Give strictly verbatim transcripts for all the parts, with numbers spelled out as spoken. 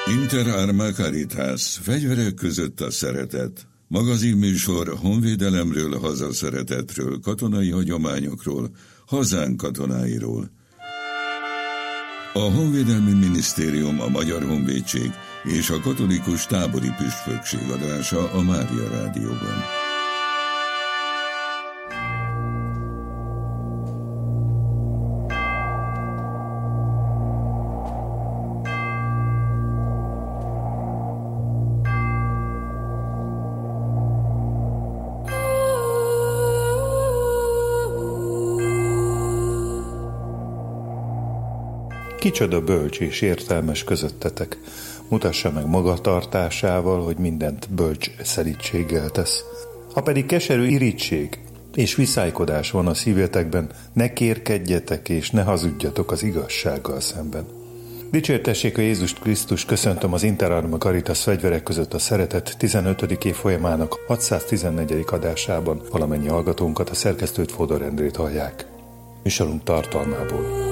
Inter Arma Caritas, fegyverek között a szeretet. Magazinműsor honvédelemről, hazaszeretetről, katonai hagyományokról, hazánk katonáiról. A Honvédelmi Minisztérium, a Magyar Honvédség és a Katolikus Tábori Püspökség adása a Mária Rádióban. Kicsoda bölcs és értelmes közöttetek, mutassa meg magatartásával, hogy mindent bölcs szelídséggel tesz. Ha pedig keserű irigység és viszálykodás van a szívetekben, ne kérkedjetek és ne hazudjatok az igazsággal szemben. Dicsértessék a Jézust Krisztus, köszöntöm az Inter Arma Caritas fegyverek között a szeretet tizenötödik évfolyamának hatszáztizennegyedik adásában valamennyi hallgatónkat, a szerkesztőt, Fodor Endrét hallják. Műsorunk tartalmából.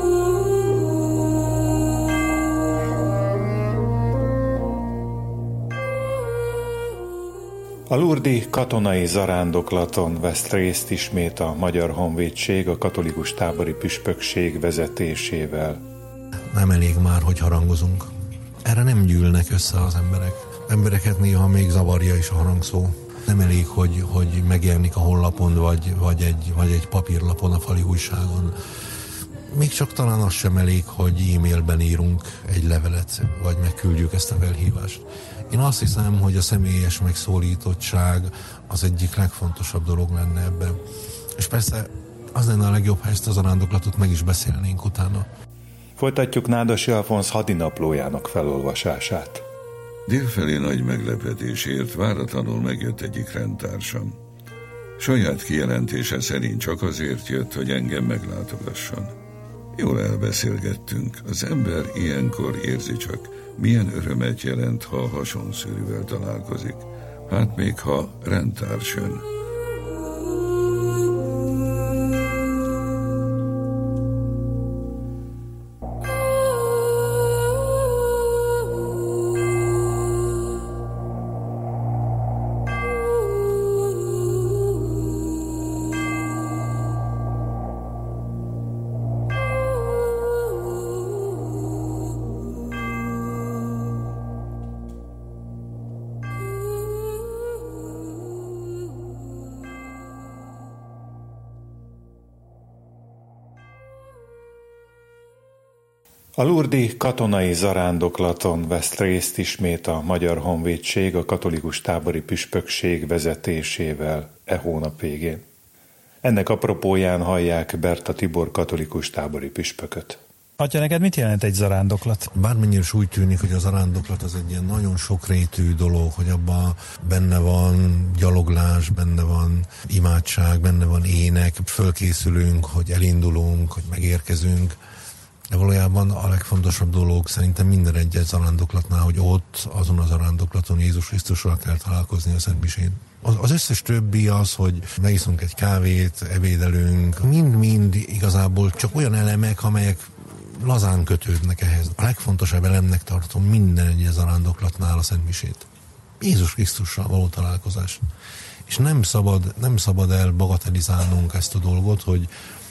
A lurdi katonai zarándoklaton vesz részt ismét a Magyar Honvédség a Katolikus Tábori Püspökség vezetésével. Nem elég már, hogy harangozunk. Erre nem gyűlnek össze az emberek. Embereket néha még zavarja is a harangszó. Nem elég, hogy, hogy megjelenik a honlapon, vagy, vagy, egy, vagy egy papírlapon, a fali újságon. Még csak talán az sem elég, hogy e-mailben írunk egy levelet, vagy megküldjük ezt a felhívást. Én azt hiszem, hogy a személyes megszólítottság az egyik legfontosabb dolog lenne ebben. És persze az lenne a legjobb, ha ezt a zarándoklatot meg is beszélnénk utána. Folytatjuk Nádasi Alfonz hadinaplójának felolvasását. Délfelé nagy meglepetésért váratlanul megjött egyik rendtársam. Saját kijelentése szerint csak azért jött, hogy engem meglátogasson. Jól elbeszélgettünk. Az ember ilyenkor érzi csak, milyen örömet jelent, ha a hasonszörűvel találkozik. Hát még ha rendtárs jön. A lurdi katonai zarándoklaton vesz részt ismét a Magyar Honvédség a Katolikus Tábori Püspökség vezetésével e hónap végén. Ennek apropóján hallják Berta Tibor katolikus tábori püspököt. Atya, neked mit jelent egy zarándoklat? Bármennyire is úgy tűnik, hogy a zarándoklat az egy ilyen nagyon sokrétű dolog, hogy abban benne van gyaloglás, benne van imádság, benne van ének, fölkészülünk, hogy elindulunk, hogy megérkezünk. De valójában a legfontosabb dolog szerintem minden egyes zarándoklatnál, hogy ott, azon a zarándoklaton Jézus Krisztussal kell találkozni a Szentmisén. Az összes többi az, hogy megiszunk egy kávét, ebédelünk, mind-mind igazából csak olyan elemek, amelyek lazán kötődnek ehhez. A legfontosabb elemnek tartom minden egyes zarándoklatnál a Szentmisét. Jézus Krisztussal való találkozás. És nem szabad, nem szabad el bagatelizálnunk ezt a dolgot, hogy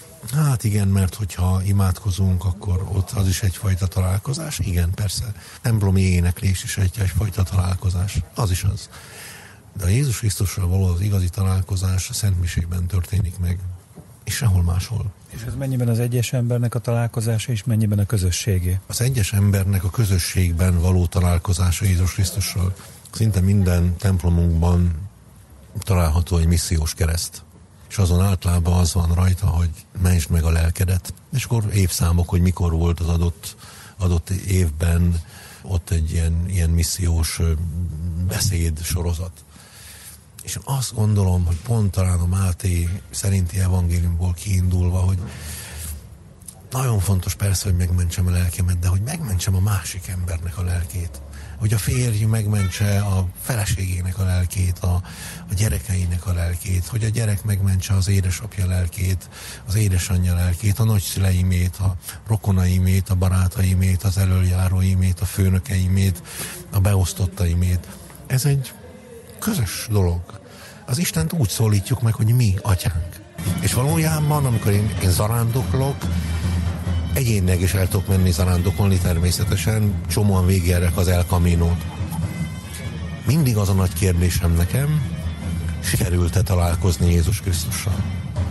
hát igen, mert hogyha imádkozunk, akkor ott az is egyfajta találkozás. Igen, persze. Templomi éneklés is egy, egyfajta találkozás. Az is az. De a Jézus Krisztussal való az igazi találkozás a Szentmisében történik meg, és sehol máshol. És ez mennyiben az egyes embernek a találkozása, és mennyiben a közösségé? Az egyes embernek a közösségben való találkozása Jézus Krisztussal. Szinte minden templomunkban található egy missziós kereszt. És azon általában az van rajta, hogy mentsd meg a lelkedet. És akkor évszámok, hogy mikor volt az adott, adott évben ott egy ilyen, ilyen missziós beszéd sorozat. És én azt gondolom, hogy pont talán a Máté szerinti evangéliumból kiindulva, hogy nagyon fontos persze, hogy megmentsem a lelkemet, de hogy megmentsem a másik embernek a lelkét. hogy a férj megmentse a feleségének a lelkét, a, a gyerekeinek a lelkét, hogy a gyerek megmentse az édesapja lelkét, az édesanyja lelkét, a nagyszüleimét, a rokonaimét, a barátaimét, az elöljáróimét, a főnökeimét, a beosztottaimét. Ez egy közös dolog. Az Istent úgy szólítjuk meg, hogy mi, atyánk. És valójában, amikor én, én zarándoklok, egyénileg is el tudok menni zarándokolni természetesen, csomóan végigérek az El Caminót. Mindig az a nagy kérdésem nekem, sikerült-e találkozni Jézus Krisztussal?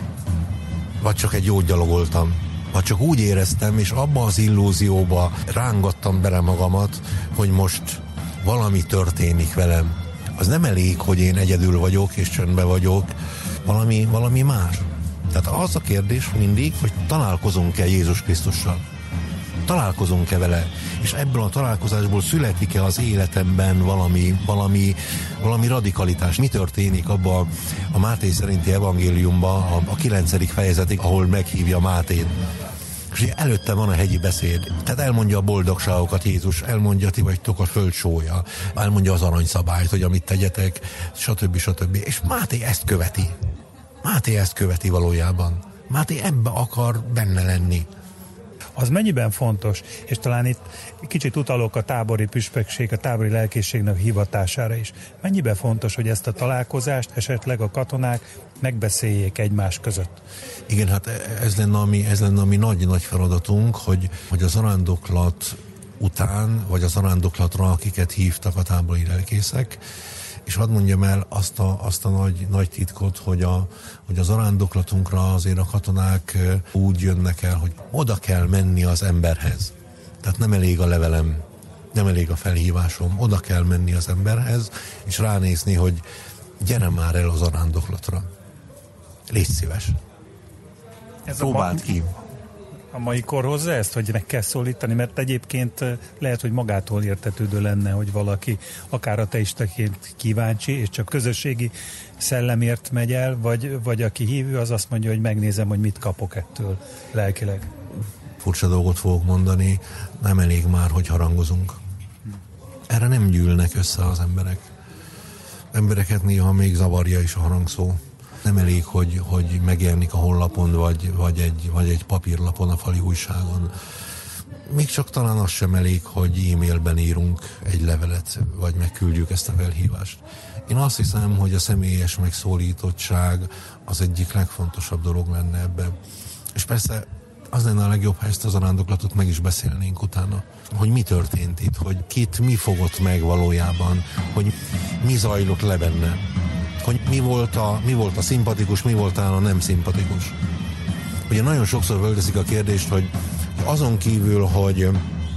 Vagy csak egy jót gyalogoltam? Vagy csak úgy éreztem, és abba az illúzióba rángattam bele magamat, hogy most valami történik velem. Az nem elég, hogy én egyedül vagyok, és csöndben vagyok, valami, valami más. Tehát az a kérdés mindig, hogy találkozunk-e Jézus Krisztussal? Találkozunk-e vele? És ebből a találkozásból születik-e az életemben valami, valami, valami radikalitás? Mi történik abban a Máté szerinti evangéliumban, a, a kilencedik fejezetig, ahol meghívja Mátét? És előtte van a hegyi beszéd. Tehát elmondja a boldogságokat Jézus, elmondja, ti vagytok a föld sója, elmondja az aranyszabályt, hogy amit tegyetek, stb. stb. És Máté ezt követi. Máté ezt követi valójában. Máté ebbe akar benne lenni. Az mennyiben fontos, és talán itt kicsit utalok a tábori püspökség, a tábori lelkészségnek hivatására is. Mennyiben fontos, hogy ezt a találkozást esetleg a katonák megbeszéljék egymás között? Igen, hát ez lenne a mi, ez lenne a mi nagy-nagy feladatunk, hogy, hogy a zarándoklat után, vagy a zarándoklatra, akiket hívtak a tábori lelkészek, és hadd mondjam el azt a, azt a nagy, nagy titkot, hogy a, hogy a zarándoklatunkra azért a katonák úgy jönnek el, hogy oda kell menni az emberhez. Tehát nem elég a levelem, nem elég a felhívásom, oda kell menni az emberhez, és ránézni, hogy gyere már el a zarándoklatra. Légy szíves. Ez próbáld ki. A mai kor hozza ezt, hogy meg kell szólítani, mert egyébként lehet, hogy magától értetődő lenne, hogy valaki akár ateistaként kíváncsi, és csak közösségi szellemért megy el, vagy, vagy aki hívő, az azt mondja, hogy megnézem, hogy mit kapok ettől lelkileg. Furcsa dolgot fogok mondani, nem elég már, hogy harangozunk. Erre nem gyűlnek össze az emberek. Embereket néha még zavarja is a harangszó. Nem elég, hogy, hogy megjelenik a honlapon, vagy, vagy, egy, vagy egy papírlapon, a fali újságon. Még csak talán az sem elég, hogy e-mailben írunk egy levelet, vagy megküldjük ezt a felhívást. Én azt hiszem, hogy a személyes megszólítottság az egyik legfontosabb dolog lenne ebben. És persze az lenne a legjobb, ha ezt a zarándoklatot meg is beszélnénk utána. Hogy mi történt itt, hogy kit mi fogott meg valójában, hogy mi zajlott le benne. Hogy mi volt, a, mi volt a szimpatikus, mi volt a nem szimpatikus. Ugye nagyon sokszor fölteszik a kérdést, hogy azon kívül, hogy,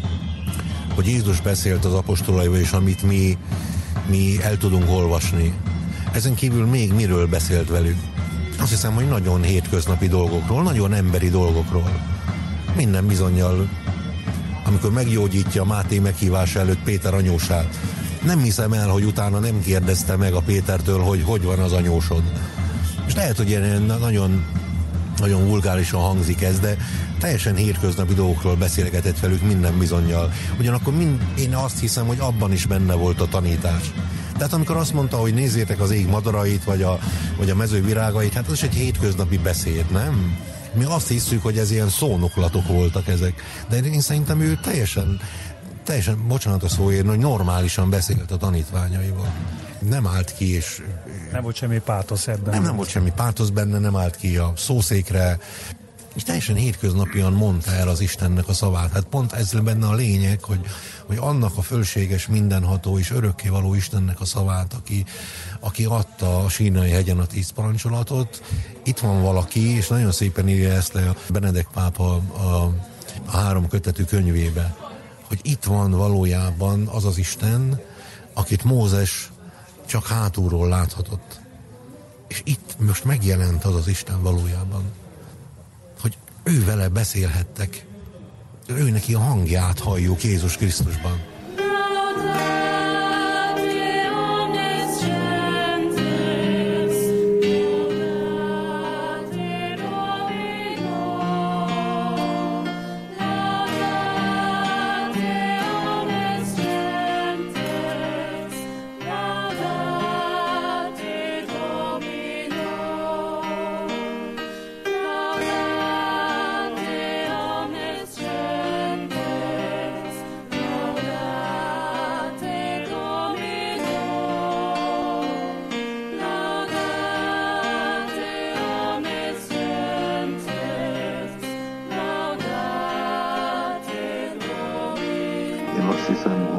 hogy Jézus beszélt az apostolaival, és amit mi, mi el tudunk olvasni, ezen kívül még miről beszélt velük? Azt hiszem, hogy nagyon hétköznapi dolgokról, nagyon emberi dolgokról. Minden bizonnyal, amikor meggyógyítja Máté meghívása előtt Péter anyósát, nem hiszem el, hogy utána nem kérdezte meg a Pétertől, hogy hogy van az anyósod. És lehet, hogy ilyen nagyon, nagyon vulgárisan hangzik ez, de teljesen hétköznapi dolgokról beszélgetett velük minden bizonnyal. Ugyanakkor mind, én azt hiszem, hogy abban is benne volt a tanítás. Tehát amikor azt mondta, hogy nézzétek az ég madarait, vagy a, vagy a mező virágait, hát az is egy hétköznapi beszéd, nem? Mi azt hiszük, hogy ez ilyen szónoklatok voltak ezek. De én szerintem ő teljesen teljesen, bocsánat a szóért, hogy normálisan beszélt a tanítványaival. Nem állt ki, és... Nem volt semmi pátosz ebben. Nem, nem volt semmi pátosz benne, nem állt ki a szószékre, és teljesen hétköznapian mondta el az Istennek a szavát. Hát pont ez benne a lényeg, hogy, hogy annak a fölséges, mindenható és örökkévaló Istennek a szavát, aki, aki adta a Sínai hegyen a tíz parancsolatot. Itt van valaki, és nagyon szépen írja ezt le a Benedek pápa a, a három kötetű könyvébe, hogy itt van valójában az az Isten, akit Mózes csak hátulról láthatott. És itt most megjelent az az Isten valójában, hogy ő vele beszélhettek, ő neki a hangját halljuk Jézus Krisztusban.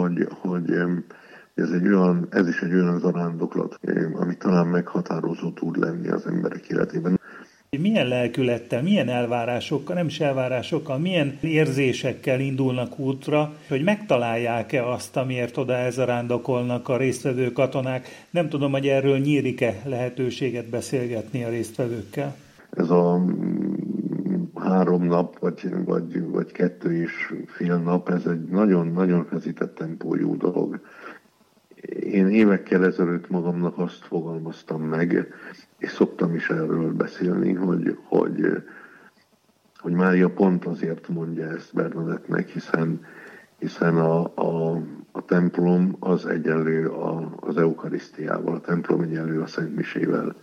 hogy, hogy ez, egy olyan, ez is egy olyan zarándoklat, ami talán meghatározó tud lenni az emberek életében. Milyen lelkülettel, milyen elvárásokkal, nem is elvárásokkal, milyen érzésekkel indulnak útra, hogy megtalálják-e azt, amiért oda elzarándokolnak a résztvevő katonák? Nem tudom, hogy erről nyílik-e lehetőséget beszélgetni a résztvevőkkel? Ez a három nap, vagy, vagy, vagy kettő és fél nap, ez egy nagyon-nagyon feszített tempójú dolog. Én évekkel ezelőtt magamnak azt fogalmaztam meg, és szoktam is erről beszélni, hogy, hogy, hogy Mária pont azért mondja ezt Bernadettnek, hiszen, hiszen a, a, a templom az egyenlő a, az eukarisztiával, a templom egyenlő a Szent Misével.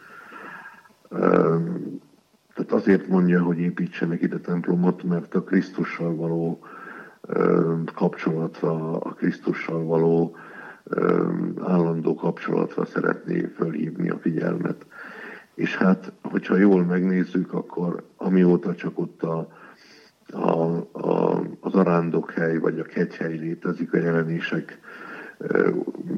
Tehát azért mondja, hogy építsenek ide templomot, mert a Krisztussal való kapcsolatra, a Krisztussal való állandó kapcsolatra szeretné fölhívni a figyelmet. És hát, hogyha jól megnézzük, akkor amióta csak ott a, a, a, az arándokhely vagy a kegyhely létezik a jelenések e,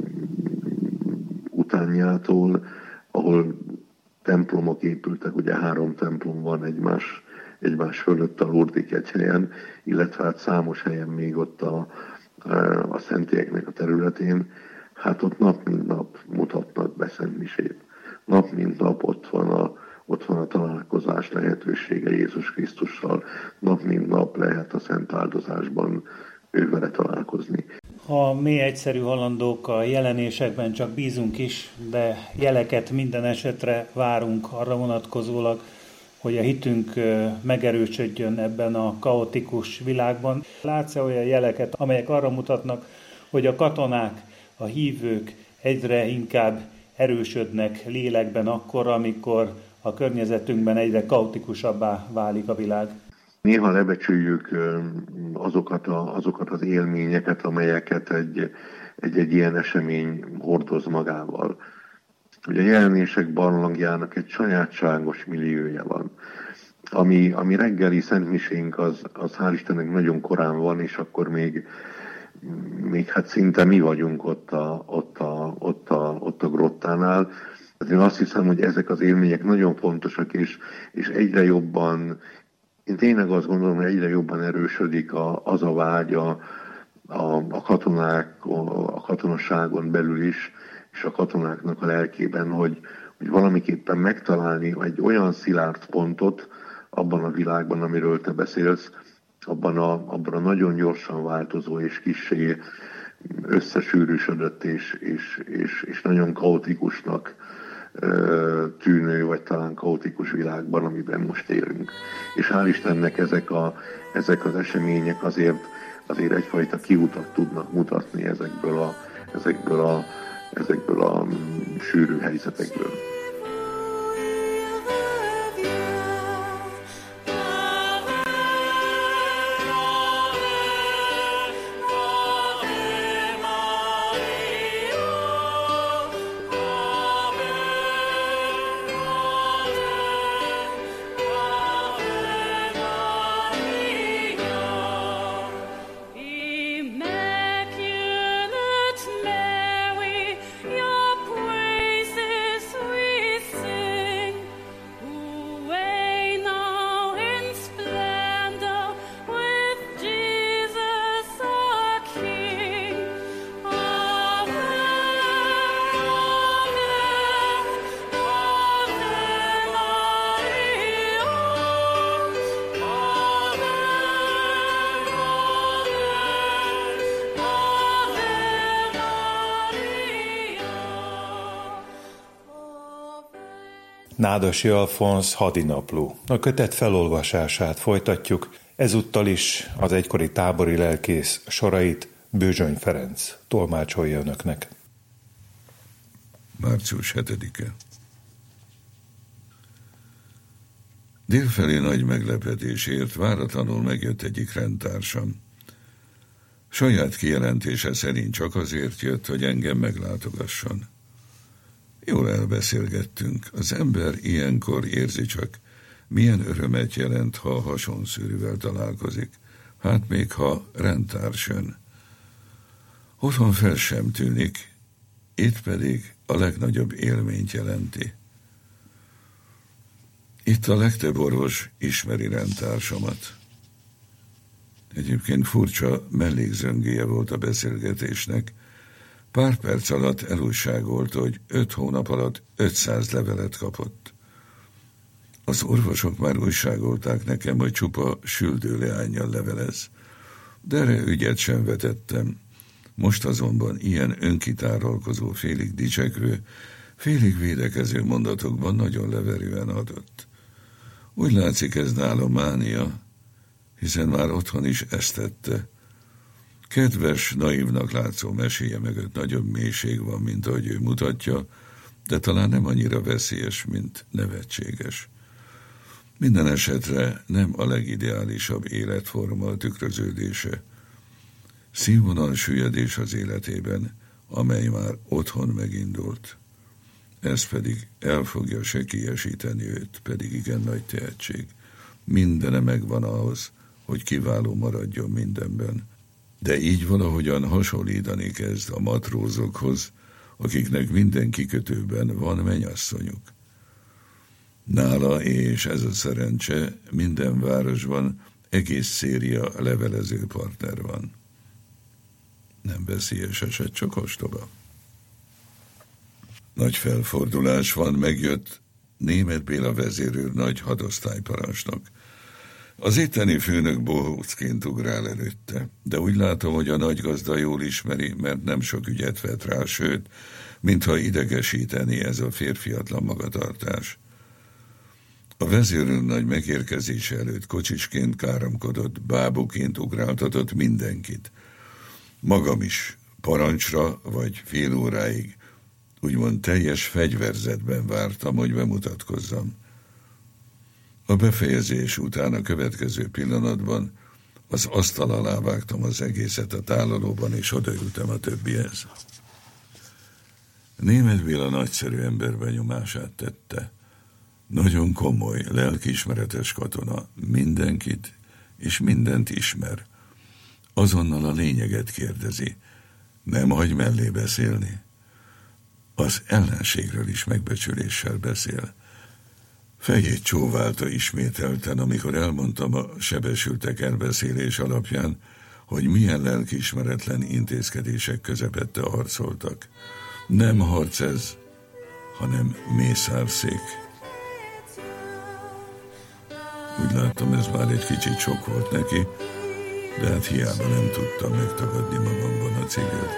utánjától, ahol templomok épültek, ugye három templom van egymás, egymás fölött a Lurdi kegyhelyen, illetve hát számos helyen még ott a, a szentélyeknek a területén, hát ott nap mint nap mutatnak be Szent Misét. Nap mint nap ott van a, ott van a találkozás lehetősége Jézus Krisztussal. Nap mint nap lehet a szent áldozásban ővele találkozni. Ha mi egyszerű halandók a jelenésekben csak bízunk is, de jeleket minden esetre várunk arra vonatkozólag, hogy a hitünk megerősödjön ebben a kaotikus világban. Látsz-e olyan jeleket, amelyek arra mutatnak, hogy a katonák, a hívők egyre inkább erősödnek lélekben akkor, amikor a környezetünkben egyre kaotikusabbá válik a világ? Néha lebecsüljük azokat, a, azokat az élményeket, amelyeket egy, egy, egy ilyen esemény hordoz magával. Ugye a jelenések barlangjának egy sajátságos milliója van. Ami, ami reggeli szentmisénk, az, az hál' Istennek nagyon korán van, és akkor még, még hát szinte mi vagyunk ott a, ott a, ott a, ott a grottánál. Én azt hiszem, hogy ezek az élmények nagyon fontosak, és, és egyre jobban, én tényleg azt gondolom, hogy egyre jobban erősödik a, az a vágy a, a, a katonák, a katonaságon belül is, és a katonáknak a lelkében, hogy, hogy valamiképpen megtalálni egy olyan szilárd pontot abban a világban, amiről te beszélsz, abban a, abban a nagyon gyorsan változó és kissé összesűrűsödött és, és, és, és nagyon kaotikusnak tűnő, vagy talán kaotikus világban, amiben most élünk. És hál' Istennek ezek, a, ezek az események azért, azért egyfajta kiutat tudnak mutatni ezekből a, ezekből a, ezekből a sűrű helyzetekből. Nádasi Alfonz Hadinapló. A kötet felolvasását folytatjuk, ezúttal is az egykori tábori lelkész sorait Bőzsöny Ferenc tolmácsolja önöknek. március hetedike. Délfelé nagy meglepetésért váratlanul megjött egyik rendtársam. Saját kijelentése szerint csak azért jött, hogy engem meglátogasson. Jól elbeszélgettünk. Az ember ilyenkor érzi csak, milyen örömet jelent, ha a hasonszőrűvel találkozik. Hát még ha rendtárs jön. Otthon fel sem tűnik, itt pedig a legnagyobb élményt jelenti. Itt a legtöbb orvos ismeri rendtársamat. Egyébként furcsa mellékzöngéje volt a beszélgetésnek. Pár perc alatt elújságolta, hogy öt hónap alatt ötszáz levelet kapott. Az orvosok már újságolták nekem, hogy csupa süldőleánnyal levelez, de erre ügyet sem vetettem. Most azonban ilyen önkitáralkozó, félig dicsekvő, félig védekező mondatokban nagyon leverően adott. Úgy látszik, ez nálam mánia, hiszen már otthon is ezt tette. Kedves, naívnak látszó meséje mögött nagyobb mélység van, mint ahogy ő mutatja, de talán nem annyira veszélyes, mint nevetséges. Minden esetre nem a legideálisabb életforma tükröződése. Színvonal süllyedés az életében, amely már otthon megindult. Ez pedig el fogja sekélyesíteni őt, pedig igen nagy tehetség. Mindene megvan ahhoz, hogy kiváló maradjon mindenben. De így valahogyan hasonlítani kezd a matrózokhoz, akiknek minden kikötőben van mennyasszonyuk. Nála, és ez a szerencse, minden városban egész széria levelező partner van. Nem veszélyes eset, csak ostoba. Nagy felfordulás van, megjött Németh Béla vezérőr nagy hadosztályparancsnok. Az itteni főnök bohócként ugrál előtte, de úgy látom, hogy a nagygazda jól ismeri, mert nem sok ügyet vett rá, sőt, mintha idegesíteni ez a férfiatlan magatartás. A vezérőr nagy megérkezése előtt kocsisként káromkodott, bábuként ugráltatott mindenkit. Magam is parancsra vagy fél óráig, úgymond teljes fegyverzetben vártam, hogy bemutatkozzam. A befejezés után a következő pillanatban az asztal alá vágtam az egészet a tálalóban, és odaültem a többihez. Németh Béla nagyszerű ember benyomását tette. Nagyon komoly, lelkiismeretes katona, mindenkit és mindent ismer. Azonnal a lényeget kérdezi, nem hagy mellé beszélni. Az ellenségről is megbecsüléssel beszél. Fejét csóválta ismételten, amikor elmondtam a sebesültek elbeszélés alapján, hogy milyen lelkiismeretlen intézkedések közepette harcoltak. Nem harc ez, hanem mészárszék. Úgy láttam, ez már egy kicsit sok volt neki, de hát hiába nem tudtam megtagadni magamban a cigőt.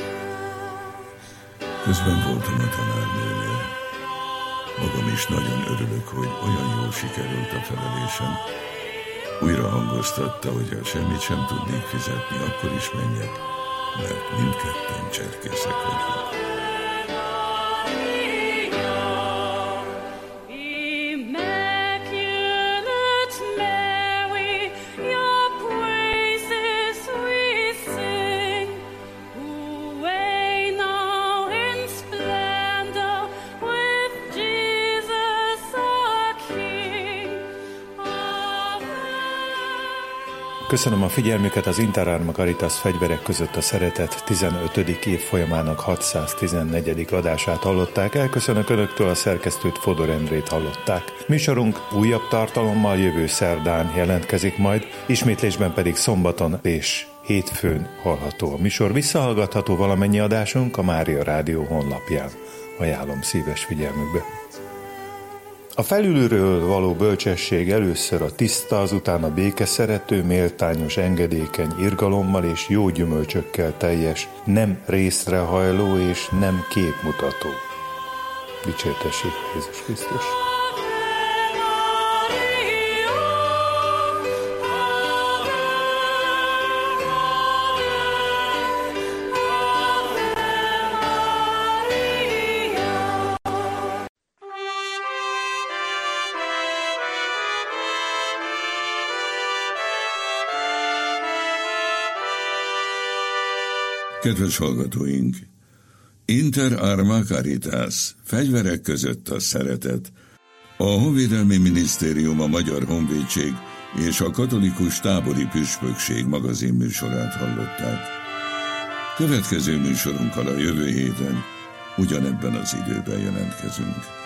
Közben voltam a tanárnőnél. Magam is nagyon örülök, hogy olyan jól sikerült a felelésem. Újra hangoztatta, hogy ha semmit sem tudnék fizetni, akkor is menjek, mert mindketten cserkészek vagyunk. Köszönöm a figyelmüket, az Inter Arma Caritas Fegyverek között a szeretet tizenötödik évfolyamának hatszáztizennegyedik adását hallották. Elköszönök önöktől, a szerkesztőt, Fodor Endrét hallották. Műsorunk újabb tartalommal jövő szerdán jelentkezik majd, ismétlésben pedig szombaton és hétfőn hallható a műsor. Visszahallgatható valamennyi adásunk a Mária Rádió honlapján. Ajánlom szíves figyelmükbe. A felülről való bölcsesség először a tiszta, azután a békeszerető, méltányos, engedékeny, irgalommal és jó gyümölcsökkel teljes, nem részrehajló és nem képmutató. Dicsértessék Jézus Krisztus! Kedves hallgatóink! Inter Arma Caritas, fegyverek között a szeretet. A Honvédelmi Minisztérium, a Magyar Honvédség és a Katolikus Tábori Püspökség magazinműsorát hallották. Következő műsorunkkal a jövő héten ugyanebben az időben jelentkezünk.